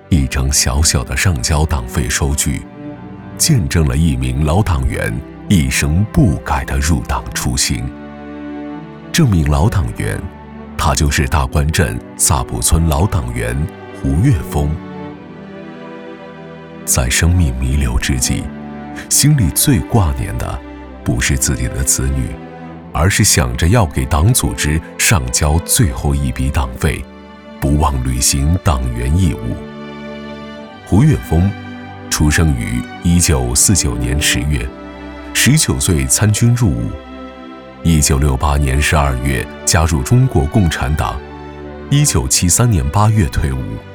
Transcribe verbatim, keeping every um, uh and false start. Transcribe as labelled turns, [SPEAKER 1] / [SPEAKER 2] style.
[SPEAKER 1] 一张小小的上交党费收据，见证了一名老党员一生不改的入党初心。这名老党员，他就是大关镇萨布村老党员胡月峰。在生命弥留之际，心里最挂念的不是自己的子女，而是想着要给党组织上交最后一笔党费，不忘履行党员义务。胡月峰出生于一九四九年十月，十九岁参军入伍，一九六八年十二月加入中国共产党，一九七三年八月退伍。